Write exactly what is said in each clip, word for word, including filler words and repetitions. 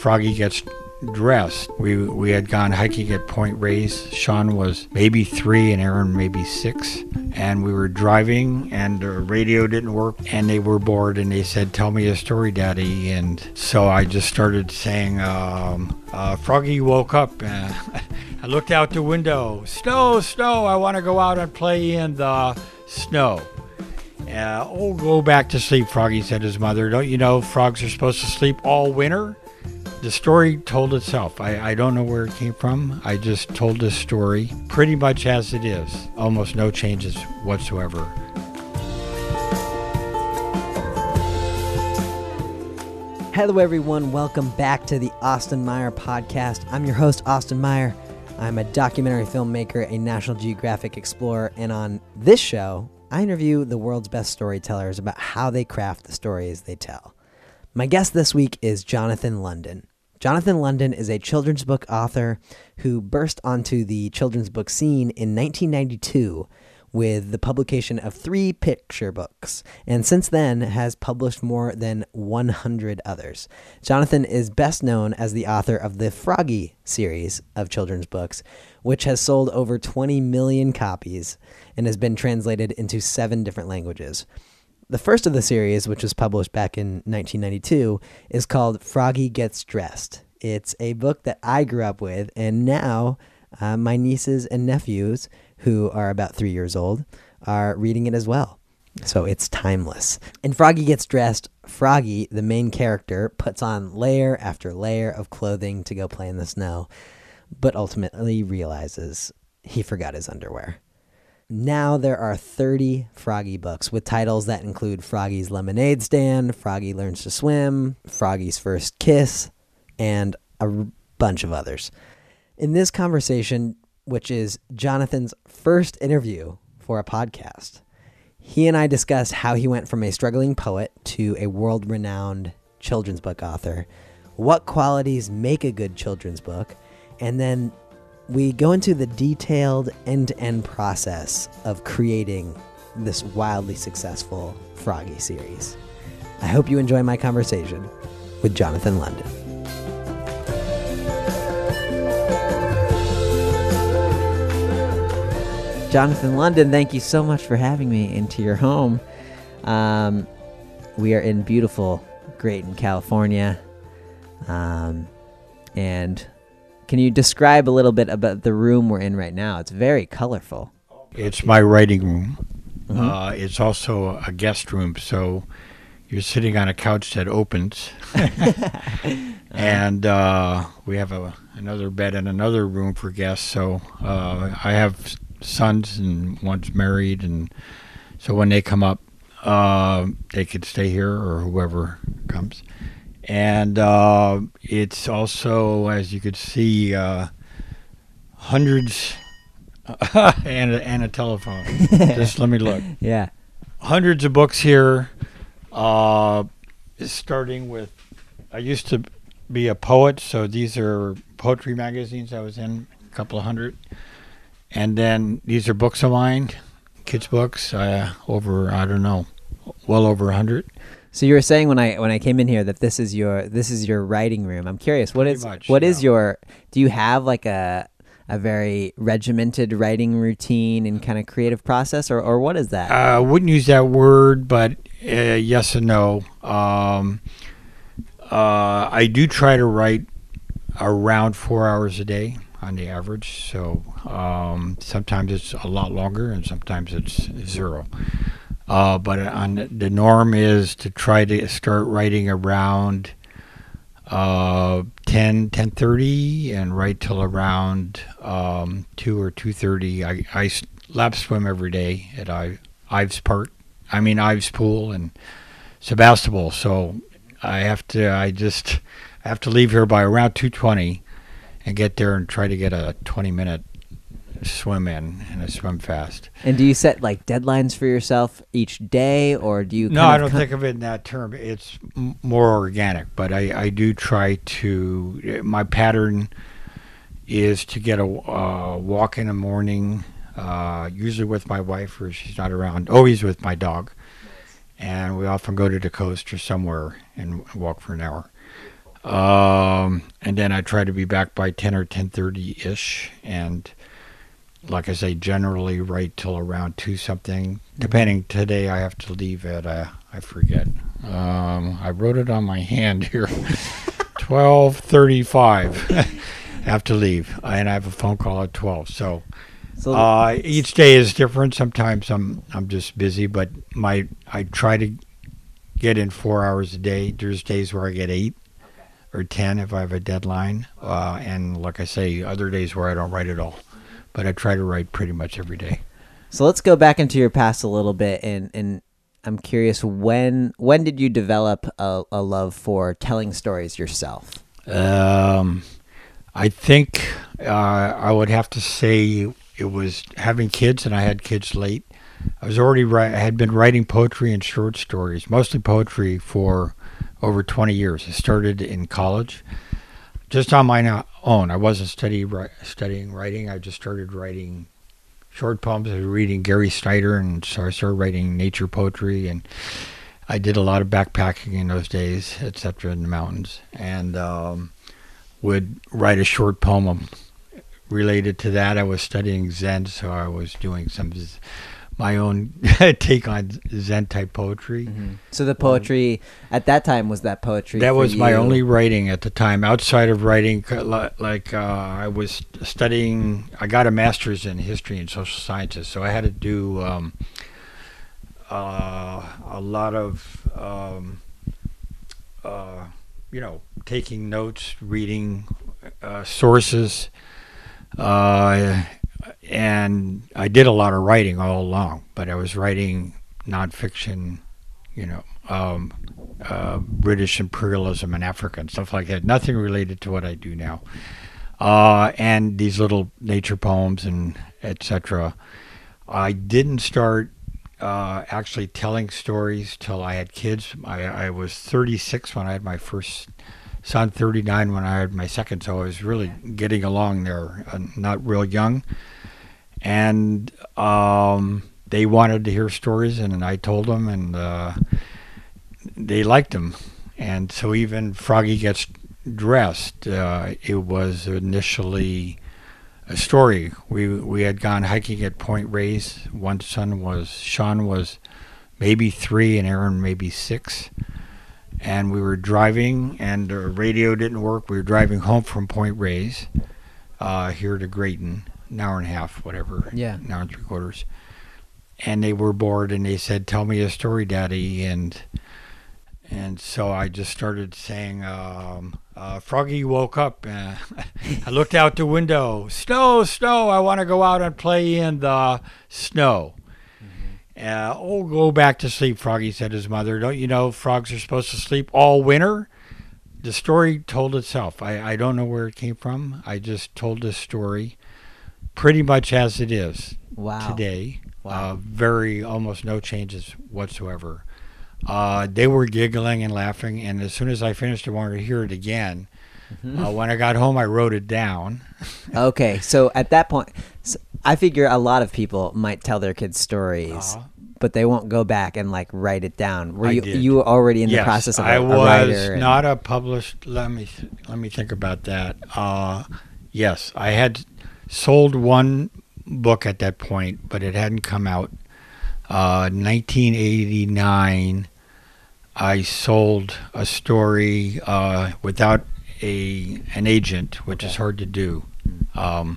Froggy Gets Dressed. We we had gone hiking at Point Reyes. Sean was maybe three and Aaron maybe six. And we were driving and the radio didn't work and they were bored and they said, "Tell me a story, Daddy." And so I just started saying, um, uh, Froggy woke up. Uh, I looked out the window. Snow, snow. I want to go out and play in the snow. Uh, oh, go back to sleep, Froggy, said his mother. Don't you know frogs are supposed to sleep all winter? The story told itself. I, I don't know where it came from. I just told this story pretty much as it is. Almost no changes whatsoever. Hello, everyone. Welcome back to the Austin Meyer podcast. I'm your host, Austin Meyer. I'm a documentary filmmaker, a National Geographic explorer, and on this show, I interview the world's best storytellers about how they craft the stories they tell. My guest this week is Jonathan London. Jonathan London is a children's book author who burst onto the children's book scene in nineteen ninety-two with the publication of three picture books, and since then has published more than one hundred others. Jonathan is best known as the author of the Froggy series of children's books, which has sold over twenty million copies and has been translated into seven different languages. The first of the series, which was published back in nineteen ninety-two, is called Froggy Gets Dressed. It's a book that I grew up with, and now uh, my nieces and nephews, who are about three years old, are reading it as well. So it's timeless. In Froggy Gets Dressed, Froggy, the main character, puts on layer after layer of clothing to go play in the snow, but ultimately realizes he forgot his underwear. Now there are thirty Froggy books with titles that include Froggy's Lemonade Stand, Froggy Learns to Swim, Froggy's First Kiss, and a r- bunch of others. In this conversation, which is Jonathan's first interview for a podcast, he and I discuss how he went from a struggling poet to a world-renowned children's book author, what qualities make a good children's book, and then we go into the detailed end-to-end process of creating this wildly successful Froggy series. I hope you enjoy my conversation with Jonathan London. Jonathan London, thank you so much for having me into your home. Um, we are in beautiful Grayton, California, um, and can you describe a little bit about the room we're in right now? It's very colorful. It's my writing room. Mm-hmm. Uh, it's also a guest room, so you're sitting on a couch that opens. And uh, we have a, another bed in another room for guests. So uh, I have sons and one's married, and so when they come up, uh, they could stay here or whoever comes. And uh, it's also, as you could see, uh, hundreds and, a, and a telephone. Just let me look. Yeah. Hundreds of books here, uh, starting with, I used to be a poet, so these are poetry magazines I was in, a couple of hundred. And then these are books of mine, kids' books, uh, over, I don't know, well over a hundred. So you were saying when I when I came in here that this is your this is your writing room. I'm curious, what Pretty is much, what yeah. is your do you have like a a very regimented writing routine and kind of creative process, or, or what is that? I uh, wouldn't use that word, but uh, yes and no. Um, uh, I do try to write around four hours a day on the average. So um, sometimes it's a lot longer, and sometimes it's zero. Uh, but on the norm is to try to start writing around uh, ten, ten thirty and write till around um, two or two thirty. I, I lap swim every day at I, Ives Park. I mean Ives Pool and Sebastopol. So I have to. I just have to leave here by around two twenty and get there and try to get a twenty minute swim in, and I swim fast. And do you set like deadlines for yourself each day, or do you no kind I of don't com- think of it in that term. It's m- more organic, but I, I do try to, my pattern is to get a uh, walk in the morning, uh, usually with my wife, or she's not around, always with my dog. And we often go to the coast or somewhere and walk for an hour. Um, and then I try to be back by ten or ten thirty ish. And like I say, generally write till around two something. Depending, today I have to leave at, uh, I forget. Um, I wrote it on my hand here. twelve thirty-five. I have to leave. And I have a phone call at twelve. So, So uh, each day is different. Sometimes I'm I'm just busy, but my I try to get in four hours a day. There's days where I get eight or ten if I have a deadline. Uh, and like I say, other days where I don't write at all. But I try to write pretty much every day. So let's go back into your past a little bit, and, and I'm curious, when when did you develop a, a love for telling stories yourself? Um, I think uh, I would have to say it was having kids, and I had kids late. I was already ri- I had been writing poetry and short stories, mostly poetry, for over twenty years. I started in college, just on my own. I wasn't study, ri- studying writing. I just started writing short poems. I was reading Gary Snyder, and so I started writing nature poetry, and I did a lot of backpacking in those days, et cetera, in the mountains, and um, would write a short poem related to that. I was studying Zen, so I was doing some z- my own take on Zen type poetry. Mm-hmm. So the poetry at that time, was that poetry? That for was my you? only writing at the time. Outside of writing, c- li- like uh, I was studying, I got a master's in history and social sciences, so I had to do um, uh, a lot of, um, uh, you know, taking notes, reading uh, sources, uh, and I did a lot of writing all along, but I was writing nonfiction, you know, um, uh, British imperialism in Africa and stuff like that. Nothing related to what I do now. Uh, and these little nature poems and et cetera. I didn't start uh, actually telling stories till I had kids. I, I was thirty-six when I had my first son, thirty-nine when I had my second, so I was really getting along there, uh, not real young. And um, they wanted to hear stories, and I told them, and uh, they liked them. And so even Froggy Gets Dressed, uh, it was initially a story. We we had gone hiking at Point Reyes. One son was, Sean was maybe three, and Aaron maybe six. And we were driving, and the radio didn't work. We were driving home from Point Reyes uh, here to Grayton, an hour and a half, whatever, Yeah. an hour and three quarters. And they were bored, and they said, "Tell me a story, Daddy." And and so I just started saying, um, uh, Froggy woke up, and I looked out the window. Snow, snow, I want to go out and play in the snow. Uh, oh, go back to sleep, Froggy, said his mother. Don't you know frogs are supposed to sleep all winter? The story told itself. I, I don't know where it came from. I just told this story pretty much as it is Wow. today. Wow. Uh, very, almost no changes whatsoever. Uh, they were giggling and laughing, and as soon as I finished, I wanted to hear it again. Mhm. Uh, when I got home, I wrote it down. Okay, so at that point, so I figure a lot of people might tell their kids stories, Uh-huh. but they won't go back and like write it down. Were I you did. you were already in yes, the process of a, I a was writer? and- not a published. Let me th- let me think about that. Uh, yes, I had sold one book at that point, but it hadn't come out. Uh, nineteen eighty-nine, I sold a story uh, without a an agent, which Okay. is hard to do. Um,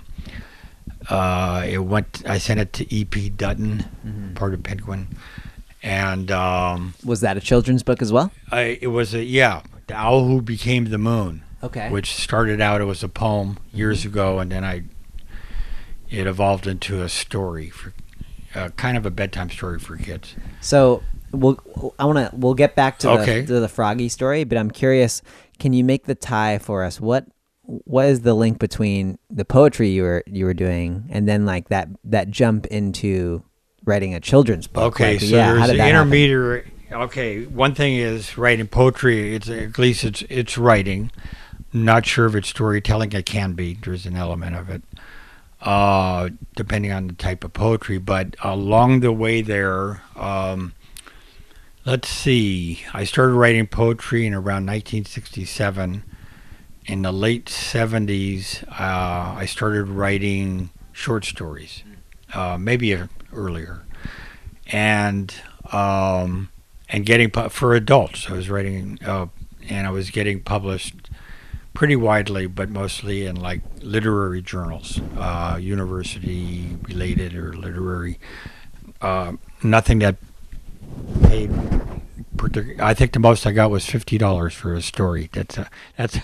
uh, it went. I sent it to E P Dutton, Mhm. part of Penguin, and um, Was that a children's book as well? I, it was a yeah, the Owl Who Became the Moon, Okay. which started out, it was a poem years ago, and then I it evolved into a story for uh, kind of a bedtime story for kids. So we'll I want to we'll get back to Okay. the to the Froggy story, but I'm curious. Can you make the tie for us? What what is the link between the poetry you were you were doing and then like that that jump into writing a children's book? Okay, Like, so yeah, how there's did an that happen? intermediary. Okay, one thing is writing poetry. It's at least it's it's writing. Not sure if it's storytelling. It can be. There's an element of it, uh, depending on the type of poetry. But along the way there, um, let's see. I started writing poetry in around nineteen sixty-seven. in the late seventies, uh, I started writing short stories, uh, maybe a, earlier, and um, and getting pu- for adults. I was writing, uh, and I was getting published pretty widely, but mostly in like literary journals, uh, university related or literary. Uh, nothing that paid. Partic- I think the most I got was fifty dollars for a story. That's a, that's,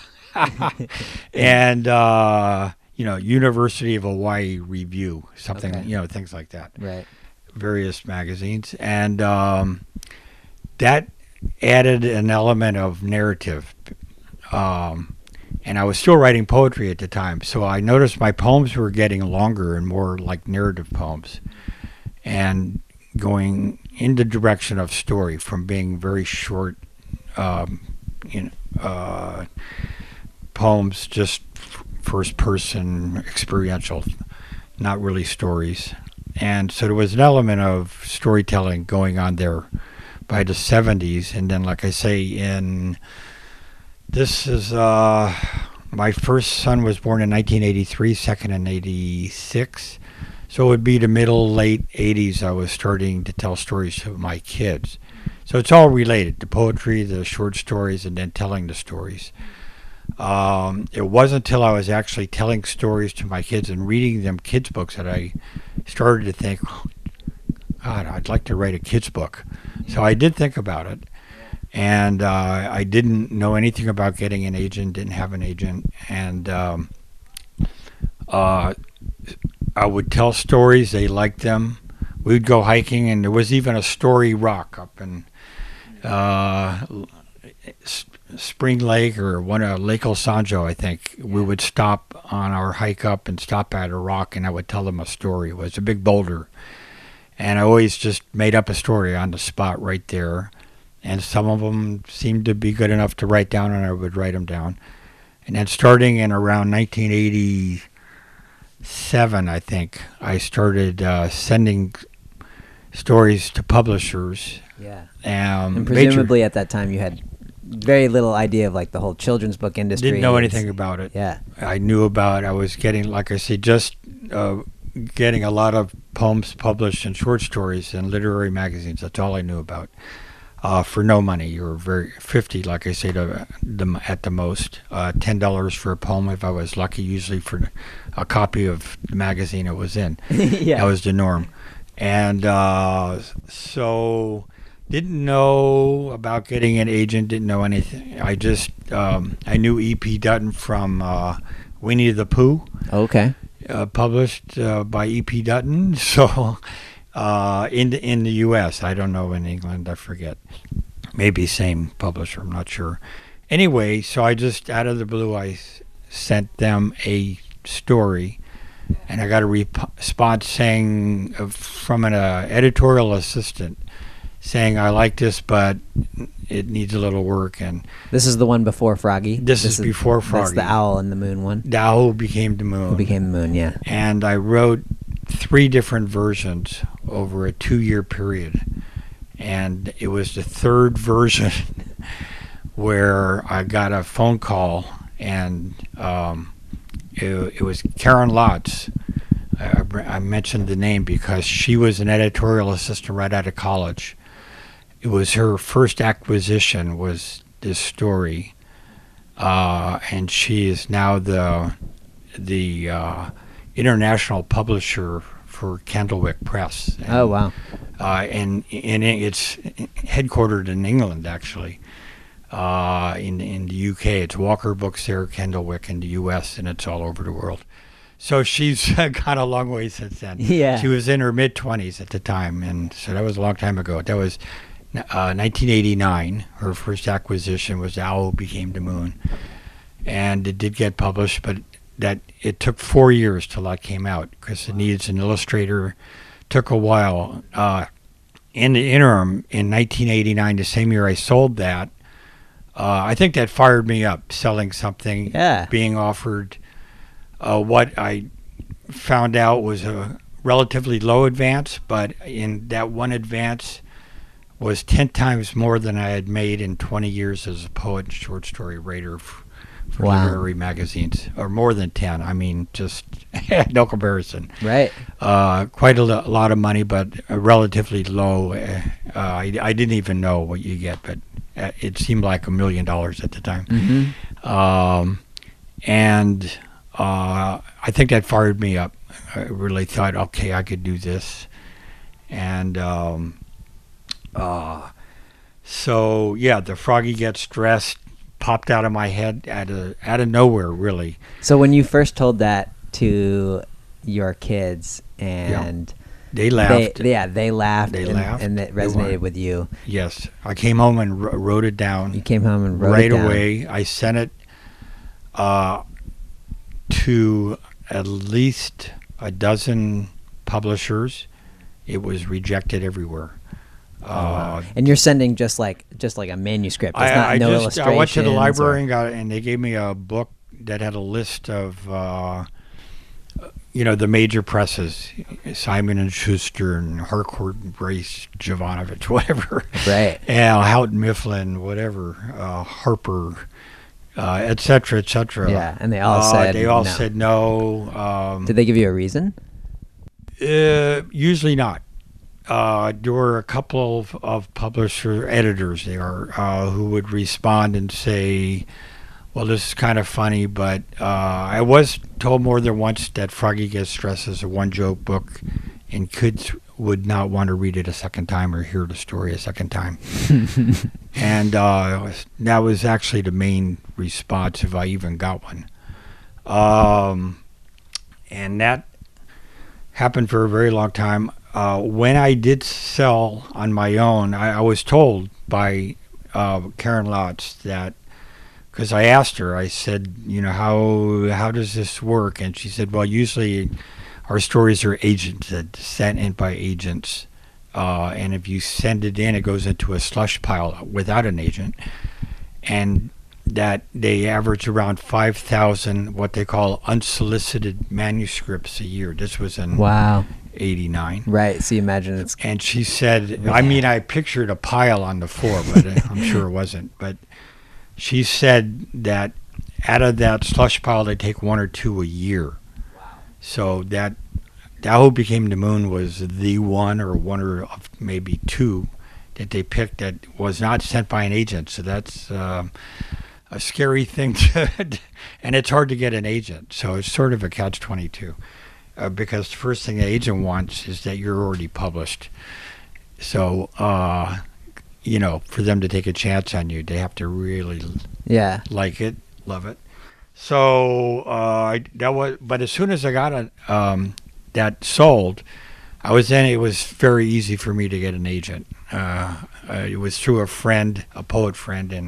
and uh, you know, University of Hawaii Review, something, Okay. you know, things like that. Right. Various magazines, and um, that added an element of narrative. Um, and I was still writing poetry at the time, so I noticed my poems were getting longer and more like narrative poems, and going in the direction of story from being very short, um, you know, uh, poems, just f- first person experiential, not really stories. And so there was an element of storytelling going on there by the seventies. And then, like I say, in this is uh, my first son was born in nineteen eighty-three, second in eighty-six. So it would be the middle, late eighties, I was starting to tell stories to my kids. So it's all related, the poetry, the short stories, and then telling the stories. Um, it wasn't until I was actually telling stories to my kids and reading them kids' books that I started to think, God, I'd like to write a kids' book. So I did think about it. And uh, I didn't know anything about getting an agent, didn't have an agent. And um, uh, I would tell stories, they liked them. We'd go hiking, and there was even a story rock up in uh, S- Spring Lake or one of Lake Osanjo, I think. We would stop on our hike up and stop at a rock, and I would tell them a story. It was a big boulder. And I always just made up a story on the spot right there. And some of them seemed to be good enough to write down, and I would write them down. And then starting in around nineteen eighty-seven, I think, I started uh, sending stories to publishers. Yeah. Um, And major- presumably at that time you had very little idea of like the whole children's book industry. didn't know It's- anything about it. Yeah. I knew about, I was getting, like I said, just uh, getting a lot of poems published and short stories in literary magazines. That's all I knew about. Uh, for no money, you were very fifty, like I say, to the, at the most. Uh, Ten dollars for a poem if I was lucky. Usually for a copy of the magazine it was in. Yeah. That was the norm. And uh, so didn't know about getting an agent. Didn't know anything. I just um, I knew E P Dutton from uh, Winnie the Pooh, Okay. uh, published uh, by E P Dutton. So. Uh, in the, in the U S, I don't know in England, I forget. Maybe same publisher, I'm not sure. Anyway, so I just, out of the blue, I s- sent them a story, and I got a rep- response saying, uh, from an uh, editorial assistant, saying, I like this, but it needs a little work. And This is the one before Froggy. This is before That's Froggy. the owl and the moon one. Tao became the moon. Who became the moon, yeah. And I wrote three different versions over a two-year period, and it was the third version where I got a phone call, and um, it, it was Karen Lotz. I, I mentioned the name because she was an editorial assistant right out of college. It was her first acquisition was this story, uh, and she is now the the uh, international publisher for Candlewick Press. And, Oh, wow. Uh, and and it's headquartered in England, actually. Uh, in in the U K, it's Walker Books there, Candlewick in the U S, and it's all over the world. So she's gone a long way since then. Yeah. She was in her mid twenties at the time, and so that was a long time ago. That was uh, nineteen eighty-nine. Her first acquisition was Owl Became the Moon, and it did get published, but that it took four years till that came out because it needs an illustrator. Took a while. Uh, in the interim, in nineteen eighty-nine, the same year I sold that, uh, I think that fired me up, selling something, Yeah. being offered uh, what I found out was a relatively low advance, but in that one advance was ten times more than I had made in twenty years as a poet and short story writer f- for Wow. literary magazines, or more than ten. I mean, just no comparison. Right. Uh, quite a lo- lot of money, but uh, relatively low. Uh, I, I didn't even know what you get, but uh, it seemed like a million dollars at the time. Mm-hmm. Um, and uh, I think that fired me up. I really thought, okay, I could do this. And um, uh, so, yeah, the Froggy Gets Dressed popped out of my head out of, out of nowhere, really. So when you first told that to your kids and They laughed. they, yeah, they laughed, They and, laughed. and it They resonated were- with you. Yes. I came home and wr- wrote it You down came home and wrote right it down. away. I sent it uh, to at least a dozen publishers. It was rejected everywhere. Uh, And you're sending just like just like a manuscript. It's I, not I no just I went to the illustrations library or- and got and they gave me a book that had a list of uh, you know the major presses, Simon and Schuster and Harcourt and Brace, Jovanovich, whatever, Right. and Houghton Mifflin, whatever, uh, Harper, uh, et cetera, et cetera. Yeah, and they all Uh, said they all no. said no. Um, Did they give you a reason? uh, usually not. Uh, there were a couple of, of publisher editors there uh, who would respond and say, well, this is kind of funny, but uh, I was told more than once that Froggy Gets Dressed is a one-joke book, and kids would not want to read it a second time or hear the story a second time. And uh, that was actually the main response, if I even got one. Um, and that happened for a very long time. Uh, when I did sell on my own, I, I was told by uh, Karen Lotz that, because I asked her, I said, you know, how how does this work? And she said, well, usually our stories are agented, sent in by agents. Uh, and if you send it in, it goes into a slush pile without an agent. And that they average around five thousand what they call unsolicited manuscripts a year. This was in Wow. eighty-nine. Right. So you imagine it's And she said, I mean, I pictured a pile on the floor, but uh, I'm sure it wasn't. But she said that out of that slush pile, they take one or two a year. So that that Who Became the Moon was the one or one or of maybe two that they picked that was not sent by an agent. So that's um, a scary thing to, and it's hard to get an agent. So it's sort of a catch twenty-two. Uh, because the first thing the agent wants is that you're already published. So, uh, you know, for them to take a chance on you, they have to really yeah. like it, love it. So uh, I, that was, but as soon as I got it, um, that sold, I was then it was very easy for me to get an agent. Uh, uh, it was through a friend, a poet friend, and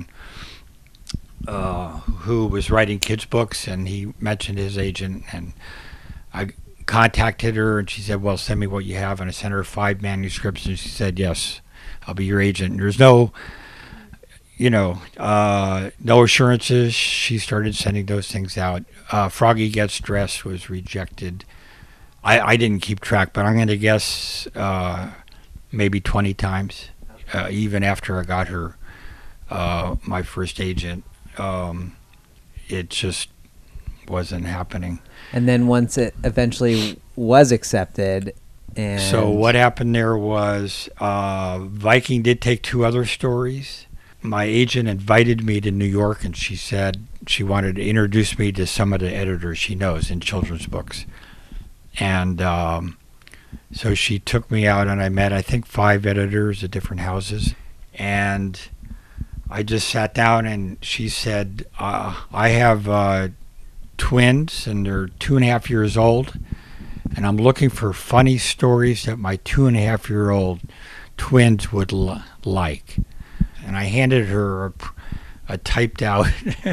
uh, who was writing kids' books, and he mentioned his agent, and I contacted her, and she said, well, send me what you have. And I sent her five manuscripts, and she said, yes, I'll be your agent. And there's no, you know, uh, no assurances. She started sending those things out. Uh, Froggy Gets Dressed was rejected. I, I didn't keep track, but I'm going to guess uh, maybe twenty times, uh, even after I got her, uh, my first agent. Um, it just wasn't happening. And then once it eventually was accepted, and So what happened there was uh, Viking did take two other stories. My agent invited me to New York, and she said she wanted to introduce me to some of the editors she knows in children's books. And um, so she took me out, and I met, I think, five editors at different houses. And I just sat down, and she said, uh, I have uh, twins, and they're two and a half years old, and I'm looking for funny stories that my two and a half year old twins would l- like. And I handed her a, a typed out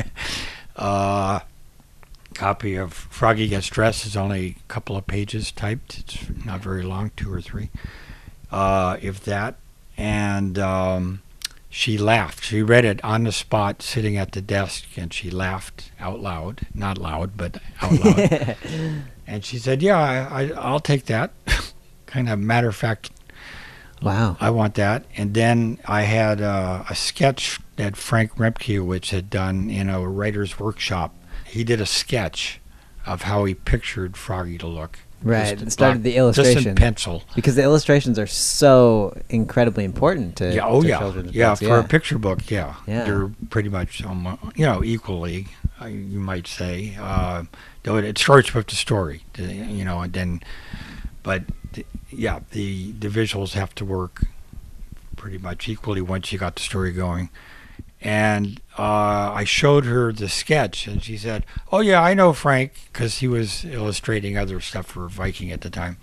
uh, copy of Froggy Gets Dressed. It's only a couple of pages typed. It's not very long, two or three, uh, if that. And um, she laughed. She read it on the spot, sitting at the desk, and she laughed out loud. Not loud, but out loud. And she said, yeah, I, I, I'll take that. Kind of matter of fact, wow. I want that. And then I had uh, a sketch that Frank Remkewitz had done in a writer's workshop. He did a sketch of how he pictured Froggy to look. Right. Just Started black- the illustration. Just in pencil. Because the illustrations are so incredibly important to, Yeah, oh to yeah. children's Yeah, books. for a picture book, yeah. Yeah. They're pretty much, almo- you know, equally, uh, you might say. Uh, though it, it starts with the story, the- you know, and then, but the, yeah, the, the visuals have to work pretty much equally once you got the story going. And uh, I showed her the sketch, and she said, "Oh yeah, I know Frank," because he was illustrating other stuff for Viking at the time.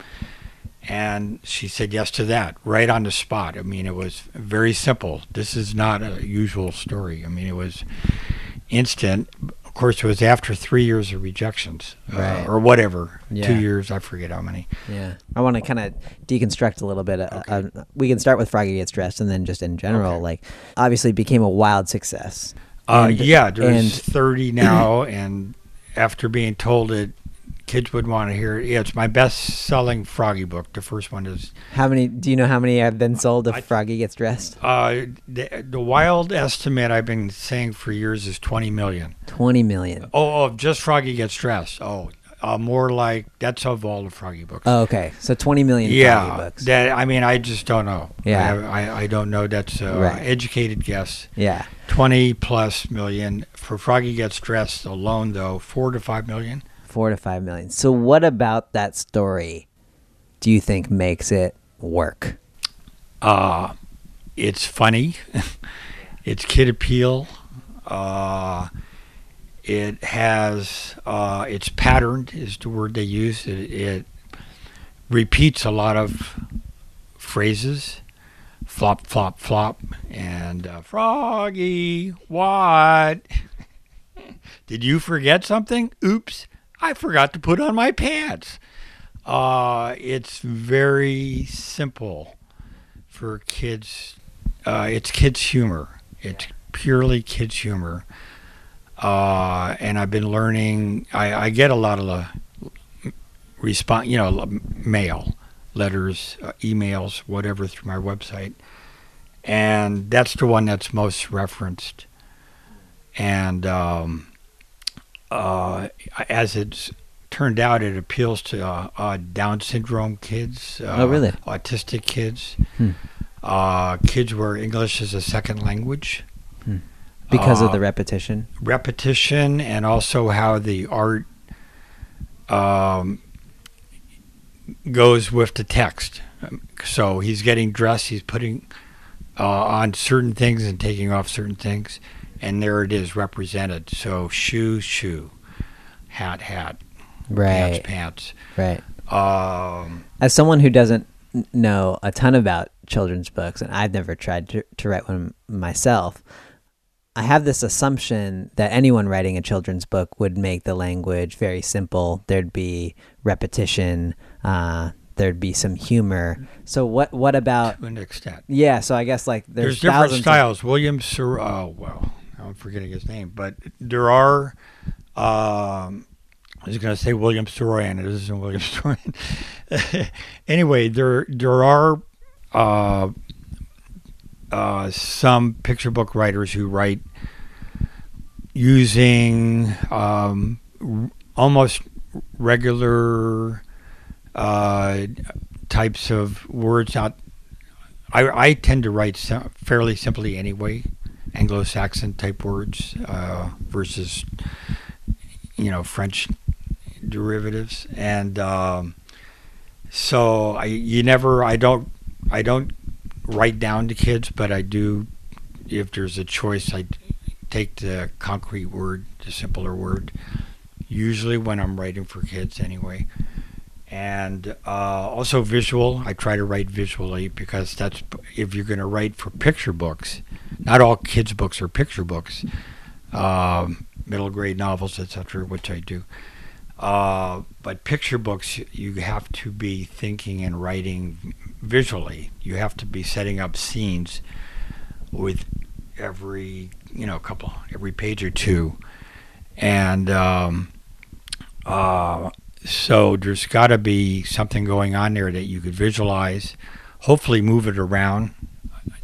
And she said yes to that right on the spot. I mean, it was very simple. This is not a usual story. I mean, it was instant. Of course, it was after three years of rejections, Right. uh, or whatever, Yeah. two years. I forget how many. Yeah. I want to kind of deconstruct a little bit. Uh, Okay. uh, we can start with Froggy Gets Dressed, and then just in general, Okay. like, obviously became a wild success. Uh, And- yeah, there's and- thirty now, and after being told it, kids would want to hear it. Yeah, it's my best-selling Froggy book. The first one is How many, do you know how many have been sold of I- Froggy Gets Dressed? uh, the, the wild estimate I've been saying for years is twenty million. twenty million. Oh, of just Froggy Gets Dressed. Oh, uh, more like that's of all the Froggy books. Oh, okay. So twenty million yeah, Froggy books. that I mean, I just don't know. Yeah. I, I, I don't know. That's a Right. educated guess. Yeah. Twenty plus million for Froggy Gets Dressed alone, though, four to five million. Four to five million. So what about that story do you think makes it work? Uh, it's funny. It's kid appeal. Uh, it has, uh, it's patterned is the word they use. It, it repeats a lot of phrases. Flop, flop, flop. And uh, Froggy, what? Did you forget something? Oops, I forgot to put on my pants. Uh, it's very simple for kids. Uh, it's kids' humor. It's purely kids' humor. Uh, and I've been learning. I, I get a lot of the response, you know, mail, letters, uh, emails, whatever through my website, and that's the one that's most referenced. And um, uh, as it's turned out, it appeals to uh, uh, Down syndrome kids. Uh, Oh, really? Autistic kids. Hmm. Uh, kids where English is a second language. Because of Uh, the repetition? Repetition, and also how the art um, goes with the text. So he's getting dressed, he's putting uh, on certain things and taking off certain things, and there it is represented. So shoe, shoe, hat, hat, Right. pants, Right. pants. Um, As someone who doesn't n- know a ton about children's books, and I've never tried to, to write one myself, I have this assumption that anyone writing a children's book would make the language very simple. There'd be repetition. Uh, there'd be some humor. So what? What about? to an extent. Yeah. So I guess like there's, There's, different thousands of- styles. William Sir, oh well, I'm forgetting his name, but there are. Um, I was going to say William Soroyan. It isn't William Soroyan. Anyway, there there are uh, uh, some picture book writers who write using um, r- almost regular uh, types of words. Not, I, I tend to write sim- fairly simply anyway, Anglo-Saxon type words uh, versus you know French derivatives, and um, so I you never I don't I don't write down to kids, but I do if there's a choice I take the concrete word, the simpler word, usually when I'm writing for kids anyway. And uh, also visual. I try to write visually because that's if you're going to write for picture books. Not all kids' books are picture books. Um, middle grade novels, et cetera, which I do. Uh, but picture books, you have to be thinking and writing visually. You have to be setting up scenes with every, you know, couple, every page or two. And um, uh, so there's got to be something going on there that you could visualize, hopefully move it around,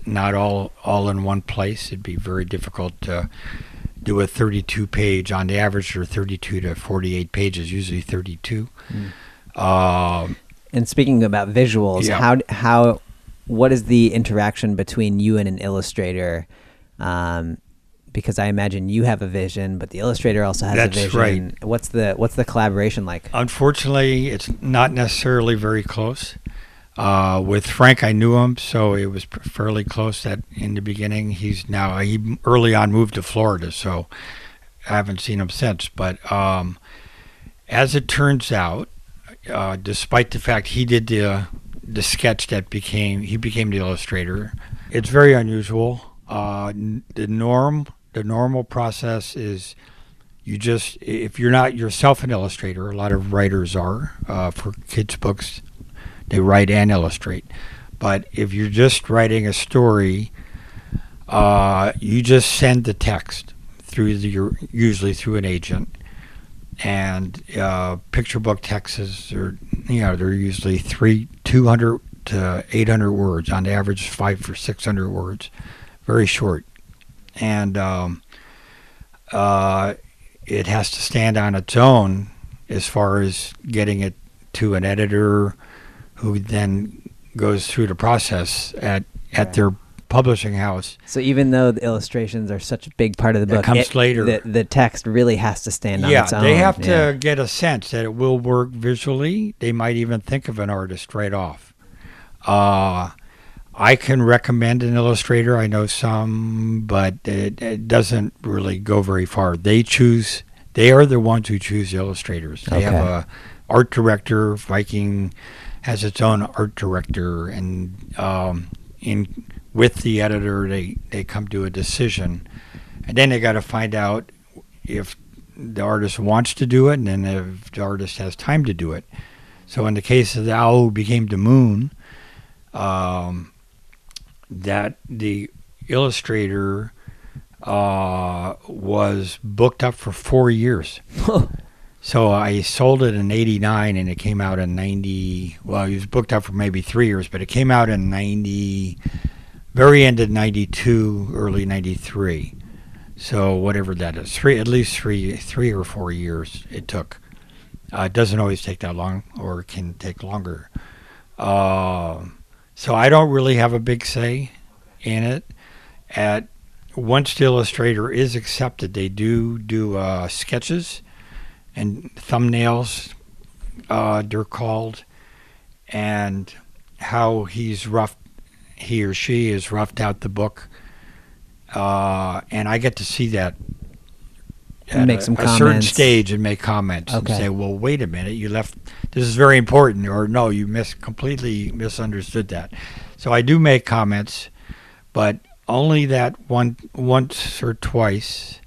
not all all in one place. It'd be very difficult to do a thirty-two page. On the average, they're thirty-two to forty-eight pages, usually thirty-two. Mm. Um, and speaking about visuals, yeah. how how what is the interaction between you and an illustrator? Um, because I imagine you have a vision, but the illustrator also has That's a vision. right. What's the what's the collaboration like? Unfortunately, it's not necessarily very close. Uh, with Frank, I knew him, so it was fairly close at in the beginning. He's now he early on moved to Florida, so I haven't seen him since. But um, as it turns out, uh, despite the fact he did the the sketch that became he became the illustrator, it's very unusual. Uh, the norm, the normal process is you just if you're not yourself an illustrator, a lot of writers are uh, for kids' books. They write and illustrate. But if you're just writing a story, uh, you just send the text through the, your, usually through an agent. And uh, picture book texts are, you know, they're usually three, two hundred to eight hundred words. On average, five or six hundred words. Very short. And um, uh, it has to stand on its own as far as getting it to an editor, who then goes through the process at, at right. their publishing house. So even though the illustrations are such a big part of the book, it comes it, later. The, the text really has to stand on yeah, its own. they have to yeah. get a sense that it will work visually. They might even think of an artist right off. Uh, I can recommend an illustrator. I know some, but it, it doesn't really go very far. They choose. They are the ones who choose illustrators. They okay. have a art director. Viking has its own art director, and um, in with the editor, they, they come to a decision, and then they got to find out if the artist wants to do it, and then if the artist has time to do it. So in the case of the Owl Who Became the Moon, um, that the illustrator uh, was booked up for four years. So I sold it in eighty-nine, and it came out in ninety. Well, he was booked up for maybe three years, but it came out in ninety, very end of ninety-two, early ninety-three. So whatever that is, three at least three, three or four years it took. Uh, it doesn't always take that long, or it can take longer. Uh, so I don't really have a big say in it. At once the illustrator is accepted, they do do uh, sketches and thumbnails, uh, they're called, and how he's roughed, he or she has roughed out the book, uh, and I get to see that at make a, some a comments. certain stage and make comments okay. and say, well, wait a minute, you left, this is very important, or no, you mis- completely misunderstood that. So I do make comments, but only that one once or twice.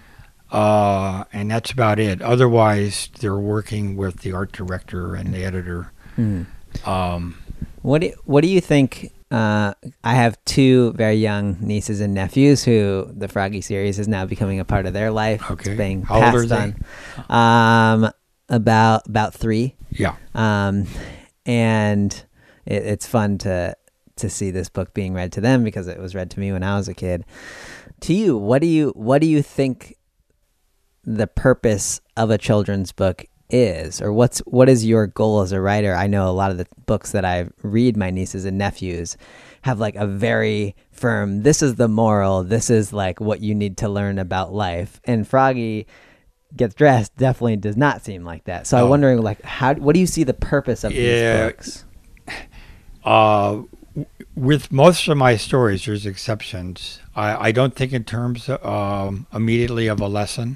Uh, and that's about it. Otherwise, they're working with the art director and the editor. Mm. Um, what do What do you think? Uh, I have two very young nieces and nephews who the Froggy series is now becoming a part of their life. Okay. It's being How old passed are they? on. Um, about about three. Yeah. Um, and it, it's fun to to see this book being read to them because it was read to me when I was a kid. To you, what do you what do you think the purpose of a children's book is, or what's what is your goal as a writer? I know a lot of the books that I read my nieces and nephews have like a very firm, this is the moral, this is like what you need to learn about life. And Froggy Gets Dressed definitely does not seem like that. So Oh. I'm wondering, like, how what do you see the purpose of Yeah. these books? Uh, w- with most of my stories, there's exceptions. I, I don't think in terms um, immediately of a lesson.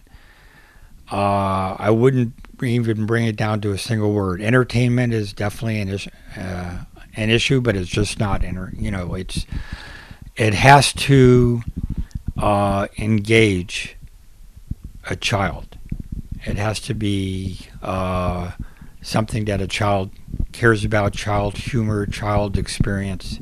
Uh, I wouldn't even bring it down to a single word. Entertainment is definitely an issue, uh, an issue, but it's just not. Enter- you know, it's it has to uh, engage a child. It has to be uh, something that a child cares about, child humor, child experience,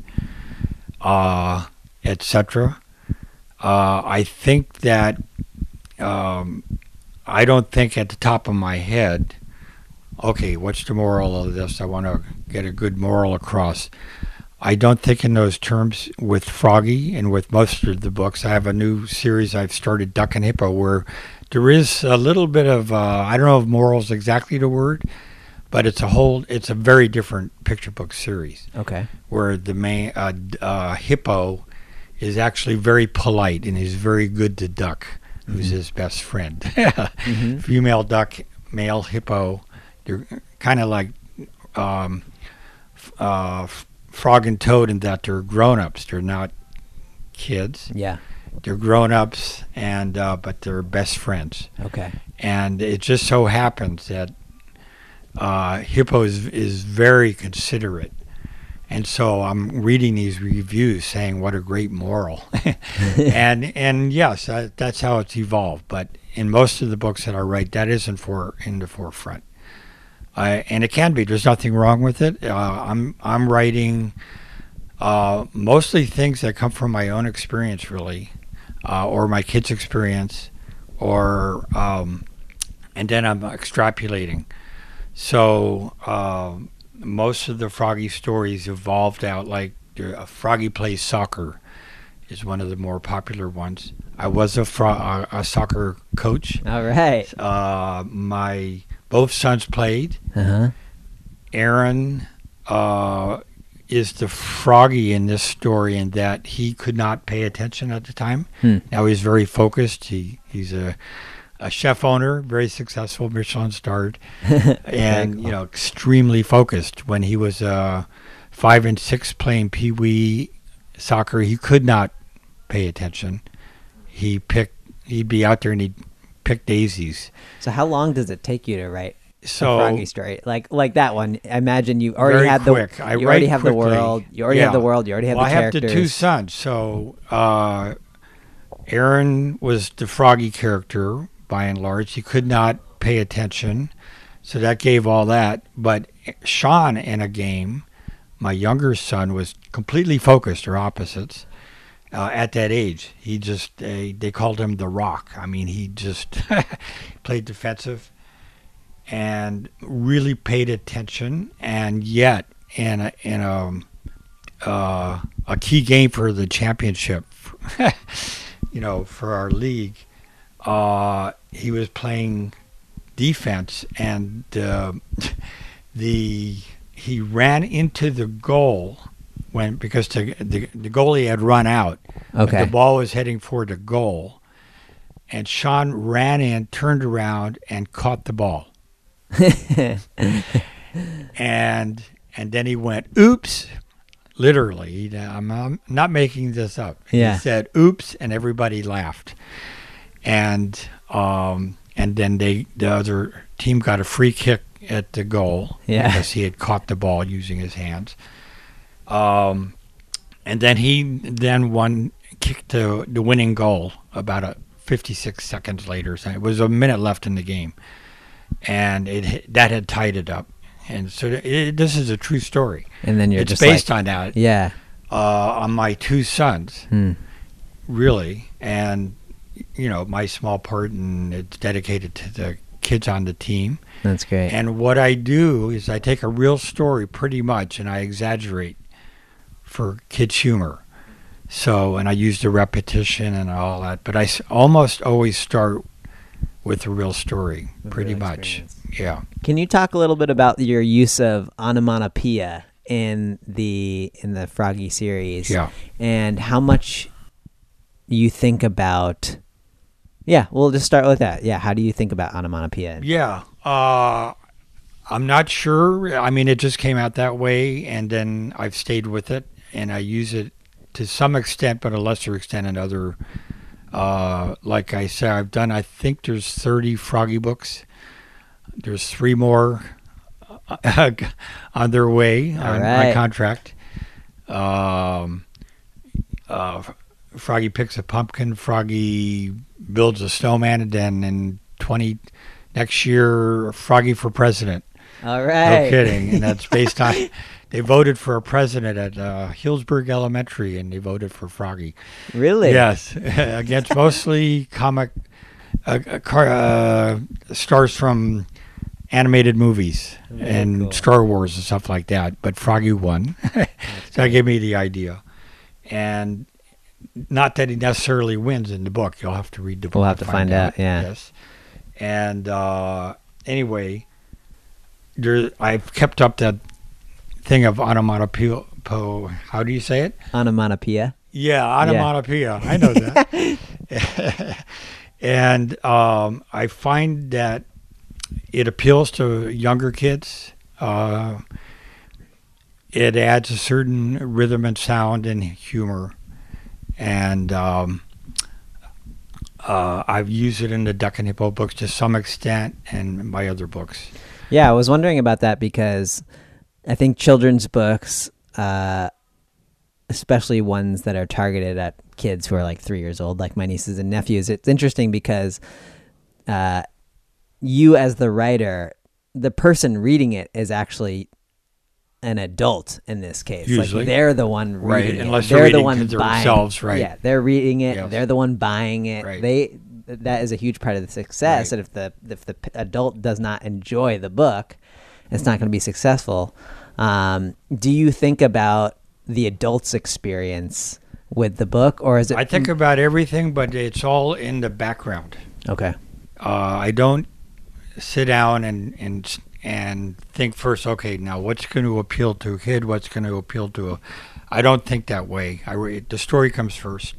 uh, et cetera. Uh, I think that um, I don't think at the top of my head, okay, what's the moral of this? I want to get a good moral across. I don't think in those terms with Froggy and with most of the books. I have a new series I've started, Duck and Hippo, where there is a little bit of, uh, I don't know if morals exactly the word, but it's a whole, it's a very different picture book series. Okay. Where the main, uh, uh, Hippo is actually very polite and is very good to Duck, who's mm-hmm. his best friend. mm-hmm. Female duck, male hippo. They're kind of like um, uh, Frog and Toad in that they're grown-ups. They're not kids. Yeah. They're grown-ups, and uh, but they're best friends. Okay. And it just so happens that uh, Hippo is, is very considerate. And so I'm reading these reviews saying what a great moral. and and yes, uh, that's how it's evolved. But in most of the books that I write, that isn't for in the forefront. Uh, and it can be. There's nothing wrong with it. Uh, I'm I'm writing uh, mostly things that come from my own experience, really, uh, or my kids' experience, or um, and then I'm extrapolating. So uh, most of the Froggy stories evolved out like uh, Froggy Plays Soccer is one of the more popular ones. I was a, fro- a, a soccer coach. All right. Uh, my both sons played. Uh-huh. Aaron uh, is the Froggy in this story in that he could not pay attention at the time. Hmm. Now he's very focused. He he's a a chef owner, very successful, Michelin starred, and cool. you know, extremely focused. When he was uh, five and six playing Pee Wee soccer, he could not pay attention. He picked. He'd be out there and he'd pick daisies. So how long does it take you to write so, a Froggy story like like that one? I imagine you already very had quick. the I you already have quickly. the world. You already yeah. have the world. You already have well, the characters. I have the two sons. So uh, Aaron was the Froggy character. By and large, he could not pay attention, so that gave all that. But Sean, in a game, my younger son, was completely focused, or opposites, uh, at that age. He just, uh, they called him the Rock. I mean, he just played defensive and really paid attention. And yet, in a, in a, uh, a key game for the championship, you know, for our league, Uh, he was playing defense, and uh, the he ran into the goal when because the, the the goalie had run out. Okay. The ball was heading for the goal, and Sean ran in, turned around, and caught the ball. and and then he went, "Oops!" Literally, I'm, I'm not making this up. Yeah. He said, "Oops," and everybody laughed. And um, and then they the other team got a free kick at the goal yeah. because he had caught the ball using his hands. Um, and then he then won kicked the the winning goal about a fifty-six seconds later. So it was a minute left in the game, and it that had tied it up. And so it, this is a true story. And then you're it's just based like, on that. Yeah. Uh, on my two sons, hmm. really, and. You know, my small part, and it's dedicated to the kids on the team. That's great. And what I do is I take a real story pretty much and I exaggerate for kids' humor. So, and I use the repetition and all that, but I s- almost always start with a real story, with pretty real much. Yeah. Can you talk a little bit about your use of onomatopoeia in the in the Froggy series? Yeah. And how much you think about... Yeah, we'll just start with that. Yeah, how do you think about onomatopoeia? Yeah, uh, I'm not sure. I mean, it just came out that way, and then I've stayed with it, and I use it to some extent, but a lesser extent in other. Uh, like I said, I've done. I think there's thirty Froggy books. There's three more on their way on right. my contract. Um, uh, Froggy Picks a Pumpkin, Froggy Builds a Snowman, and then in twenty next year, Froggy for President. All right. No kidding. And that's based on, they voted for a president at uh, Hillsburg Elementary, and they voted for Froggy. Really? Yes. Against mostly comic uh, car, uh, stars from animated movies Very and cool. Star Wars and stuff like that. But Froggy won, so that gave me the idea. And not that he necessarily wins in the book. You'll have to read the book. We'll have to find out, yeah. Yes. And uh, anyway, there, I've kept up that thing of onomatopoeia. How do you say it? Onomatopoeia. Yeah, onomatopoeia. I know that. And um, I find that it appeals to younger kids. Uh, it adds a certain rhythm and sound and humor. And um, uh, I've used it in the Duck and Hippo books to some extent and my other books. Yeah, I was wondering about that because I think children's books, uh, especially ones that are targeted at kids who are like three years old, like my nieces and nephews, it's interesting because uh, you as the writer, the person reading it is actually an adult in this case. Usually. Like they're the one Right, reading unless it. they're They're the reading one to buying themselves, right. Yeah, they're reading it. Yes. They're the one buying it. Right. They that is a huge part of the success. Right. And if the if the p- adult does not enjoy the book, it's not going to be successful. Um, do you think about the adult's experience with the book, or is it? I think about everything, but it's all in the background. Okay. Uh, I don't sit down and, and and think first, okay, now what's going to appeal to a kid? What's going to appeal to a... I don't think that way. I re- the story comes first.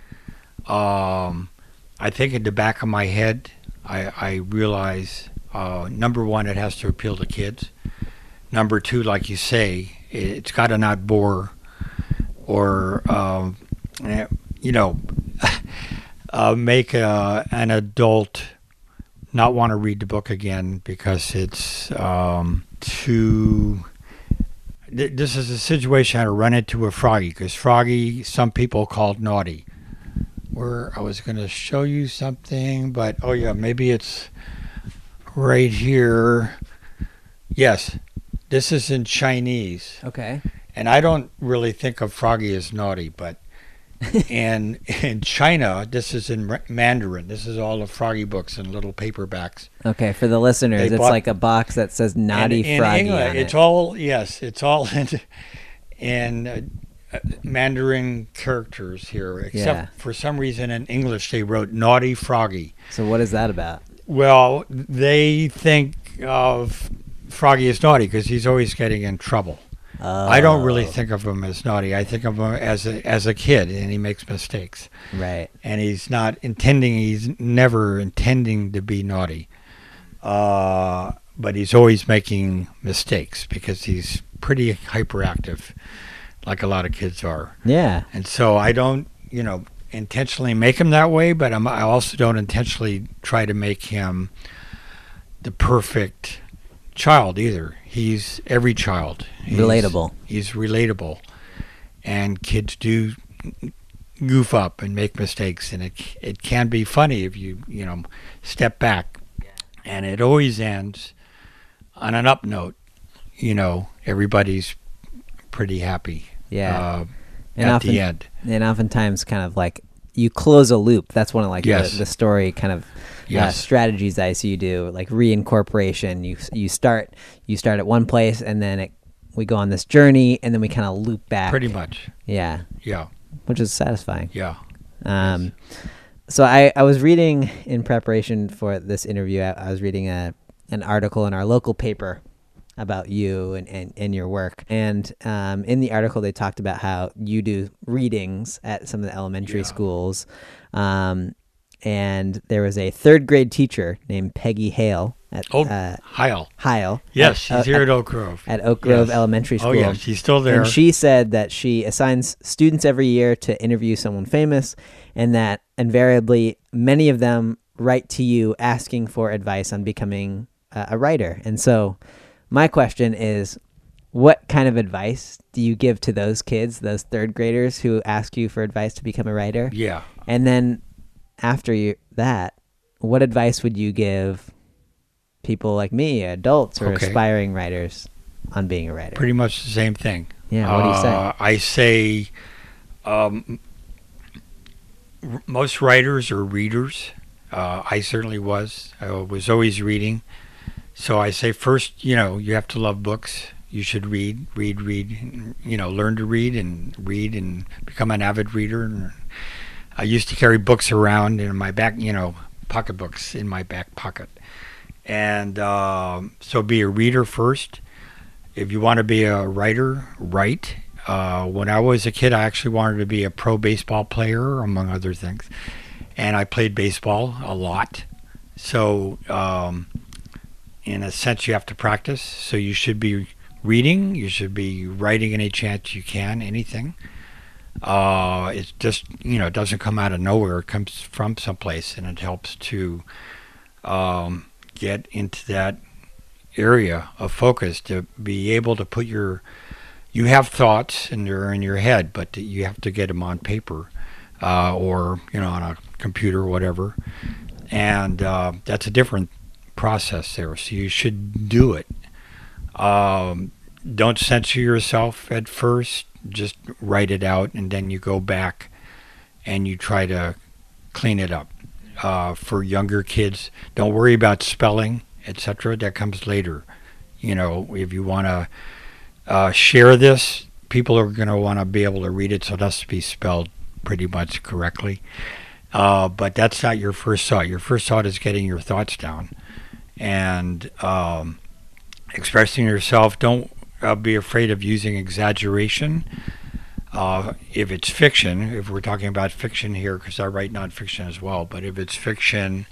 Um, I think in the back of my head, I, I realize, uh, number one, it has to appeal to kids. Number two, like you say, it's got to not bore or, um, eh, you know, uh, make a, an adult not want to read the book again because it's um, too... Th- this is a situation I run into with Froggy, because Froggy, some people called naughty. Where I was going to show you something, but, oh yeah, maybe it's right here. Yes, this is in Chinese. Okay. And I don't really think of Froggy as naughty, but in in China, this is in R- Mandarin. This is all the Froggy books in little paperbacks. Okay. For the listeners, They it's bought- like a box that says "Naughty in, in Froggy" English, on it's it. all yes, it's all in in uh, Mandarin characters here. Except Yeah. for some reason in English they wrote "Naughty Froggy." So what is that about? Well, they think of Froggy as naughty because he's always getting in trouble. Oh, I don't really think of him as naughty. I think of him as a as a kid, and he makes mistakes. Right. And he's not intending. He's never intending to be naughty. Uh, but he's always making mistakes because he's pretty hyperactive, like a lot of kids are. Yeah. And so I don't, you know, intentionally make him that way, but I'm, I also don't intentionally try to make him the perfect child either. He's every child. He's, Relatable. He's relatable. And kids do goof up and make mistakes, and it it can be funny if you, you know, step back. And it always ends on an up note. You know, everybody's pretty happy. Yeah. Uh, And at often- the end. And oftentimes, kind of like you close a loop. That's one of like Yes. the, the story kind of uh, Yes. strategies I see you do, like reincorporation. You you start you start at one place, and then it, we go on this journey, and then we kind of loop back. Pretty much. Yeah, Yeah. which is satisfying. Yeah. Um, so I, I was reading in preparation for this interview. I, I was reading a an article in our local paper about you and, and, and your work. And um, in the article, they talked about how you do readings at some of the elementary Yeah. schools. Um, and there was a third grade teacher named Peggy Hale at Oh, uh, Heil. Heil. Yes, at, she's uh, here at, at Oak Grove. at Oak Grove Yes. Elementary School. Oh, yeah, she's still there. And she said that she assigns students every year to interview someone famous, and that invariably many of them write to you asking for advice on becoming uh, a writer. And so my question is, what kind of advice do you give to those kids, those third graders who ask you for advice to become a writer? Yeah. And then after you, that, what advice would you give people like me, adults or Okay. aspiring writers, on being a writer? Pretty much the same thing. Yeah, what do you say? Uh, I say um, r- most writers are readers. Uh, I certainly was. I was always reading. So I say first, you know, you have to love books. You should read, read, read, you know, learn to read and read and become an avid reader. And I used to carry books around in my back, you know, pocketbooks in my back pocket. And um, so be a reader first. If you want to be a writer, write. Uh, when I was a kid, I actually wanted to be a pro baseball player, among other things. And I played baseball a lot. So um, in a sense, you have to practice. So you should be reading. You should be writing any chance you can, anything. Uh, it just, you know, it doesn't come out of nowhere. It comes from someplace, and it helps to um, get into that area of focus, to be able to put your, you have thoughts and they're in your head, but you have to get them on paper uh, or, you know, on a computer or whatever. And uh, that's a different process there. So you should do it. Um, don't censor yourself at first. Just write it out, and then you go back and you try to clean it up. Uh, for younger kids, don't worry about spelling, et cetera. That comes later. You know, if you want to uh, share this, people are going to want to be able to read it, so it has to be spelled pretty much correctly. Uh, but that's not your first thought. Your first thought is getting your thoughts down and um, expressing yourself. Don't uh, be afraid of using exaggeration. Uh, if it's fiction, if we're talking about fiction here, because I write nonfiction as well, but if it's fiction,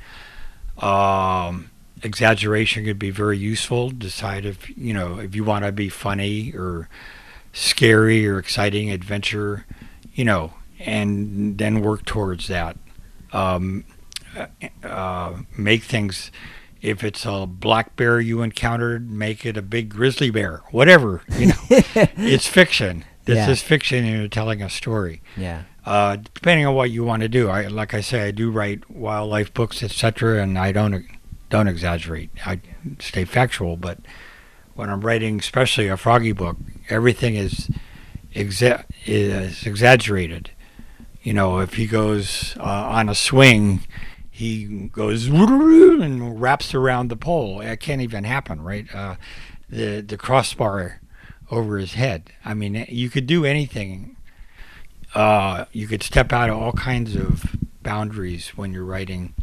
um, exaggeration could be very useful. Decide if, you know, if you want to be funny or scary or exciting, adventure, you know, and then work towards that. Um, uh, make things, if it's a black bear you encountered, make it a big grizzly bear, whatever, you know. It's fiction. This Yeah. is fiction, and you're telling a story. Yeah. Uh, depending on what you want to do. I, like I say, I do write wildlife books, et cetera, and I don't don't exaggerate. I stay factual, but when I'm writing, especially a Froggy book, everything is exa- is exaggerated. You know, if he goes uh, on a swing, he goes and wraps around the pole. It can't even happen, right? Uh, the the crossbar over his head. I mean, you could do anything. Uh, you could step out of all kinds of boundaries when you're writing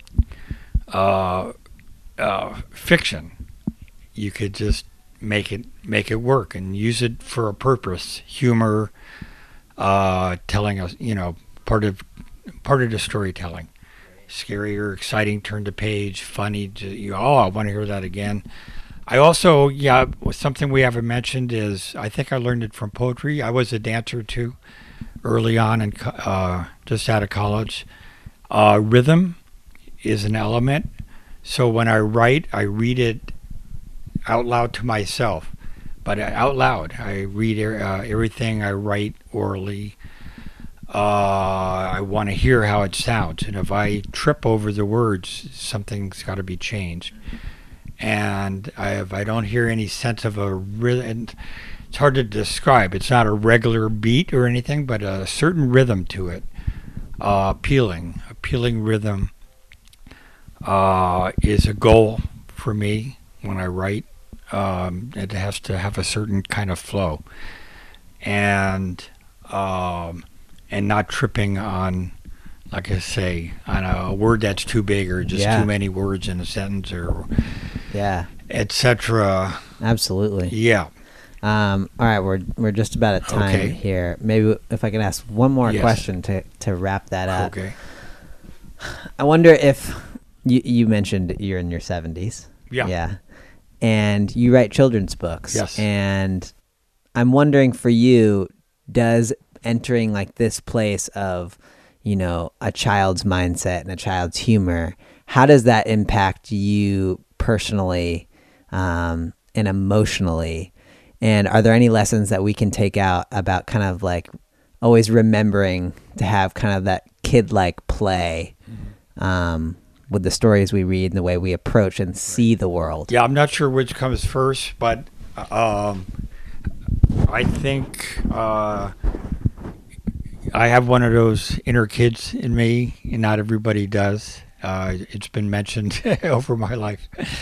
uh, uh, fiction. You could just make it make it work and use it for a purpose. Humor, uh, telling us, you know, part of part of the storytelling. Scary or exciting, turn the page, funny. To, you, oh, I want to hear that again. I also, yeah, something we haven't mentioned is, I think I learned it from poetry. I was a dancer too, early on, and uh, just out of college. Uh, rhythm is an element. So when I write, I read it out loud to myself, but out loud. I read uh, everything I write orally. Uh, I want to hear how it sounds, and if I trip over the words, something's got to be changed. And I, if I don't hear any sense of a rhythm, it's hard to describe. It's not a regular beat or anything, but a certain rhythm to it. Uh, appealing, appealing rhythm uh, is a goal for me when I write. Um, it has to have a certain kind of flow, and um, and not tripping on, like I say, on a word that's too big or just Yeah. too many words in a sentence, or Yeah. et cetera. Absolutely. Yeah. Um, all right, we're we're just about at time Okay. here. Maybe if I can ask one more Yes. question to, to wrap that up. Okay. I wonder if you you mentioned you're in your seventies. Yeah. Yeah. And you write children's books. Yes. And I'm wondering for you, does entering like this place of, you know, a child's mindset and a child's humor, how does that impact you personally um, and emotionally? And are there any lessons that we can take out about kind of like always remembering to have kind of that kid-like play um, with the stories we read and the way we approach and see the world? Yeah, I'm not sure which comes first, but um, I think uh, I have one of those inner kids in me, and not everybody does. Uh, it's been mentioned over my life.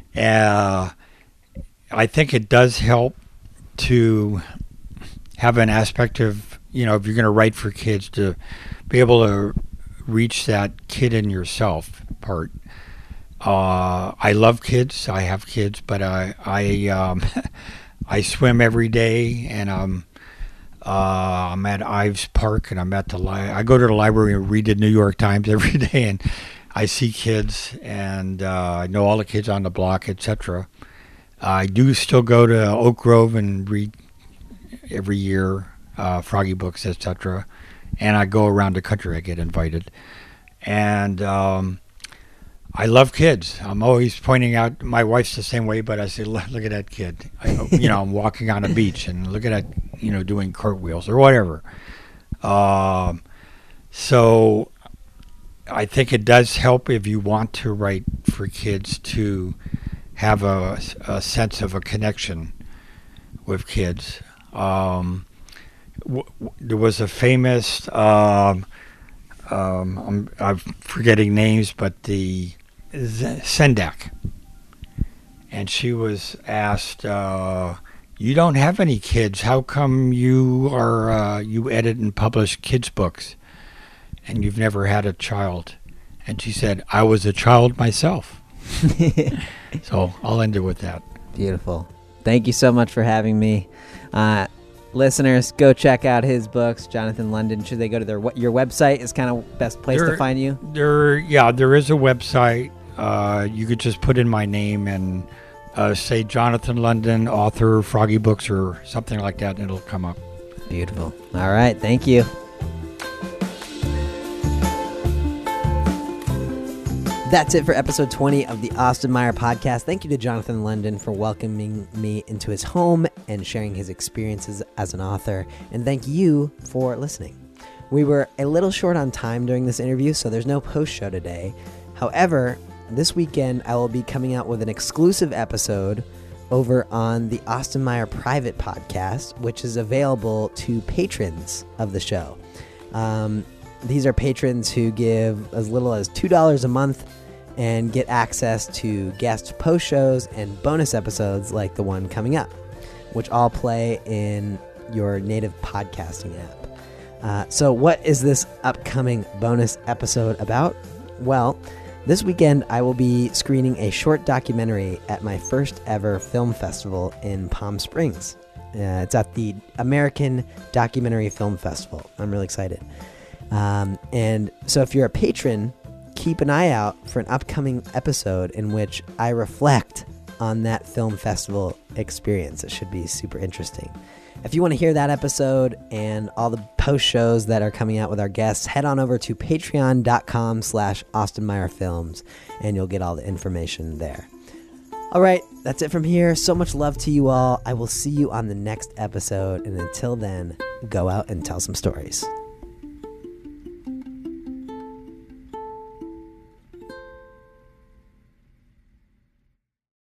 Uh, I think it does help to have an aspect of, you know, if you're going to write for kids, to be able to reach that kid in yourself part. Uh, I love kids. I have kids, but I I um, I swim every day, and I'm uh, I'm at Ives Park, and I'm at the li- I go to the library and read the New York Times every day, and I see kids, and uh, I know all the kids on the block, et cetera. I do still go to Oak Grove and read every year, uh, Froggy books, et cetera. And I go around the country. I get invited, and um, I love kids. I'm always pointing out. My wife's the same way, but I say, look, look at that kid. I, you know, I'm walking on a beach, and look at that, you know, doing cartwheels or whatever. Um, so I think it does help if you want to write for kids to have a, a sense of a connection with kids. Um, w- w- there was a famous, um, um, I'm, I'm forgetting names, but the Z- Sendak. And she was asked, uh, you don't have any kids. How come you are uh, you edit and publish kids' books and you've never had a child? And she said, I was a child myself. So I'll end it with that. Beautiful. Thank you so much for having me. Uh, listeners, go check out his books, Jonathan London. Should they go to their your website? Is kind of best place there, to find you? There, yeah, there is a website. Uh, you could just put in my name and uh, say Jonathan London, author, Froggy Books, or something like that, and it'll come up. Beautiful. All right. Thank you. That's it for episode twenty of the Austin Meyer podcast. Thank you to Jonathan London for welcoming me into his home and sharing his experiences as an author. And thank you for listening. We were a little short on time during this interview, so there's no post show today. However, this weekend I will be coming out with an exclusive episode over on the Austin Meyer Private Podcast, which is available to patrons of the show. Um, these are patrons who give as little as two dollars a month and get access to guest post shows and bonus episodes like the one coming up, which all play in your native podcasting app. Uh, so what is this upcoming bonus episode about? Well, this weekend I will be screening a short documentary at my first ever film festival in Palm Springs. Uh, it's at the American Documentary Film Festival. I'm really excited. Um, and so if you're a patron, keep an eye out for an upcoming episode in which I reflect on that film festival experience. It should be super interesting. If you want to hear that episode and all the post shows that are coming out with our guests, head on over to patreon.com slash Austin Meyer Films, and you'll get all the information there. All right, that's it from here. So much love to you all. I will see you on the next episode. And until then, go out and tell some stories.